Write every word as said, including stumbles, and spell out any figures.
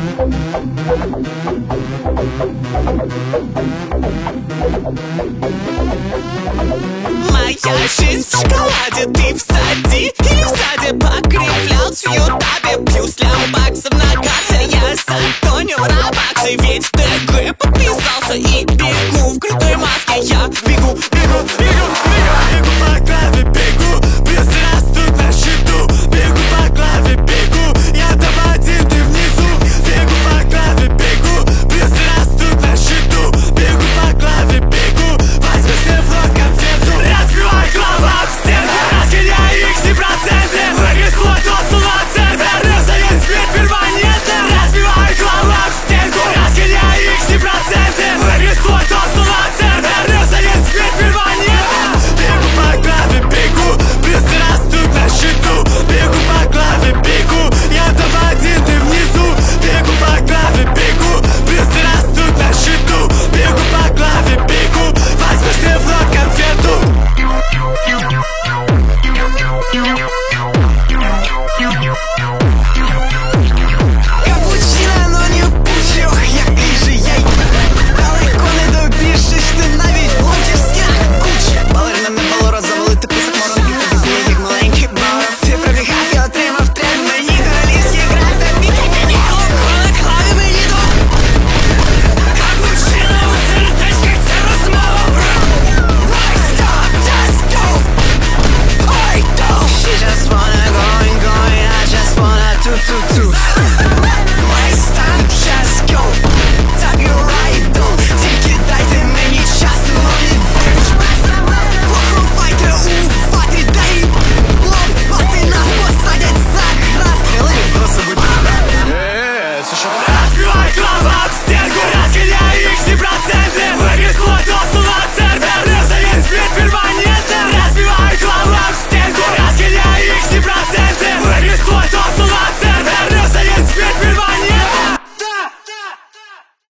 Моя жизнь в шоколаде, ты в саде или в саде покривлялся в ютабе. Плюс лям баксов на карте, я затонил рабаксы. Ведь в ТГ подписался и бегу в крутой маске. Я бегу,